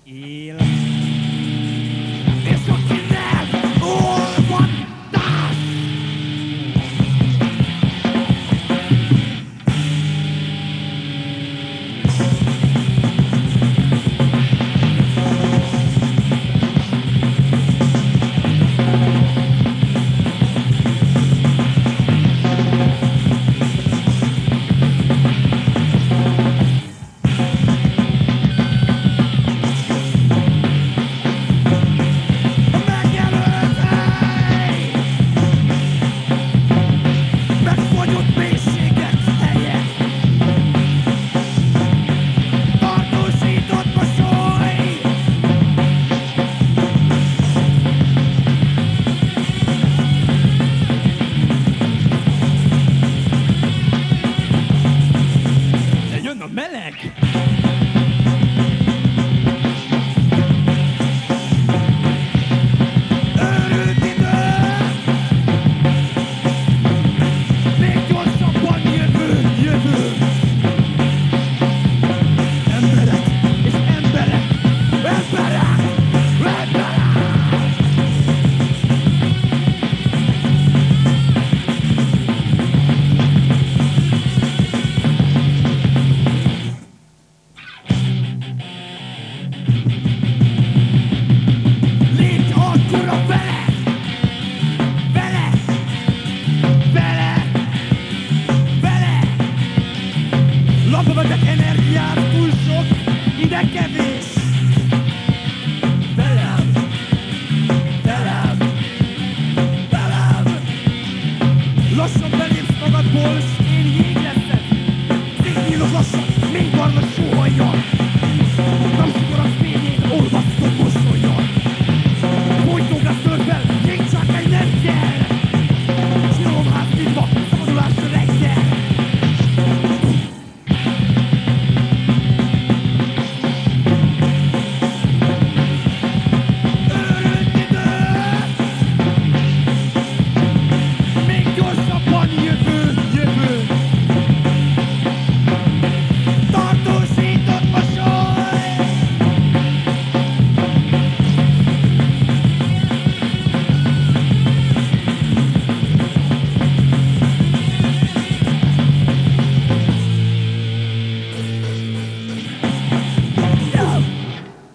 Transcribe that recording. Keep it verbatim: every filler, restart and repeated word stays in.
él. És akinek olvadás! Jön a meleg! Őrült idő! Még gyorsabban jövő, jövő! Emberek és emberek! Emberek! Emberek! Légy akkora vele! Vele! Vele! Vele! Lapba vetett energiát túl sok, ide kevés! Velem! Velem! Velem! Lassan belépsz magadból, s én jég leszek! Szétnyílok lassan, még barna sóhajjal!